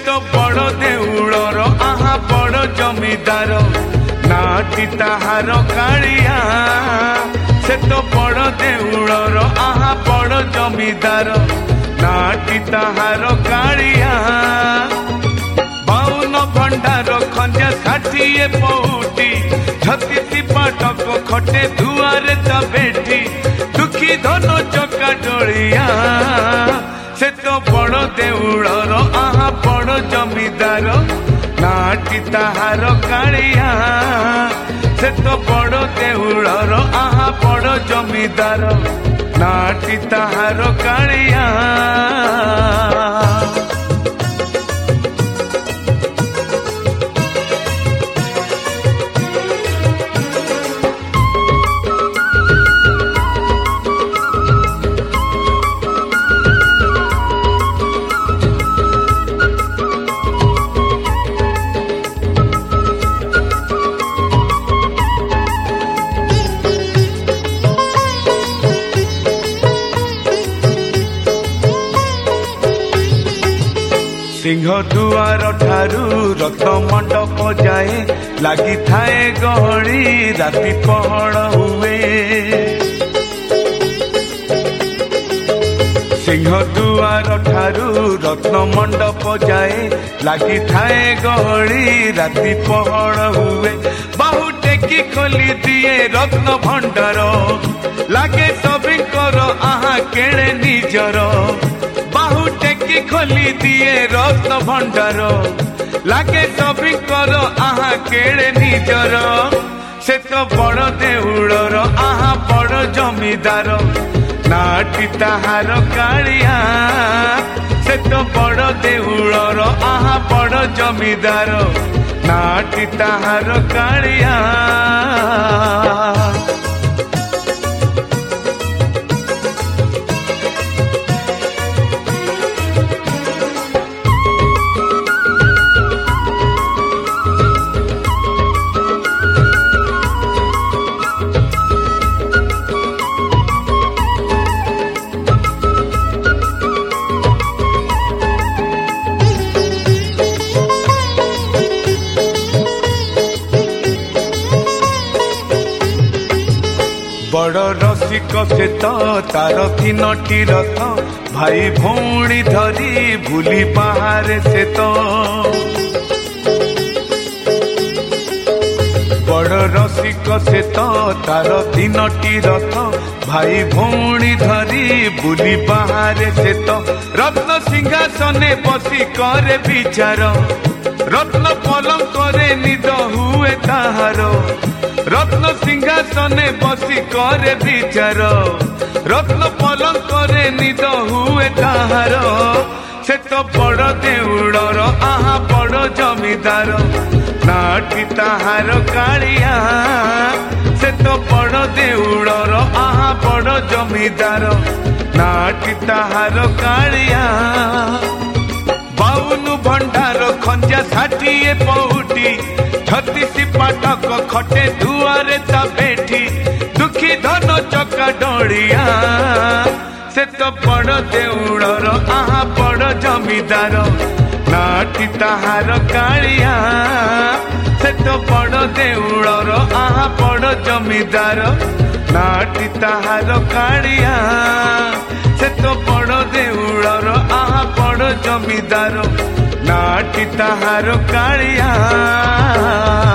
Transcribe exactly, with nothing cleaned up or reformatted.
तो बड़ देउलर आहा बड़ जमीदार नाटी ताहार कालिया से तो बड़ देउलर आहा बड़ जमीदार नाटी ताहार कालिया बाउन भंडार खंजा षाठिए पौटी छत्तीस पाटक खटे दुआरे ता बेटी दुखी धन चका डोलिया से तो बड़ देउलर आहा बड़ जमीदार नाटी ताहार कालिया से तो बड़ देउलर आहा बड़ जमीदार नाटी ताहार कालिया सिंह दुआर ठारू रत्न मंडप जाए लगी थाए गहली राति पहड़ हुए सिंह दुआर ठारू रत्न मंडप जाए लगी थाए गहली राति पहड़ हुए बाहु टेकी खोली दिए रत्न भंडार लागे सभिंकर आहा केड़े निजर बाहु टेकी खोली दिए रत्न भंडार लागे सभिंकर आहा केड़े निजर से तो बड़ देउलर आहा बड़ जमीदार नाटी ताहार कालिया से तो बड़ देउलर आहा बड़ जमीदार नाटी ताहार कालिया बड़ रसिक से तो तार तीनटी रथ भाई भौणी धरी भूली बाहर से तो बड़ रसिक से तो तार तीनटी रथ भाई भौणी धरी भूली बाहर से तो रत्न सिंहासने बसी करे विचार रत्न पलंग करे निद हुए ताहार रत्न सिंहासने बसी करे विचार रत्न पलंग करे निद हुए ताहार से तो बड़ देउलर आहा बड़ जमीदार नाटी ताहार कालिया से तो बड़ देउलर आहा बड़ जमीदार नाटी ताहार कालिया बाउन भंडार खंजा षाठिए पौटी छत्तीस पाटक खटे दुआरे ता बेटी दुखी धन चका डोलिया से तो बड़ देउलर आहा बड़ जमीदार नाटी ताहार कालिया से तो बड़ देउलर आहा बड़ जमीदार नाटी ताहार कालिया से तो बड़ देउलर आहा बड़ जमीदार नाटी ताहार कालिया।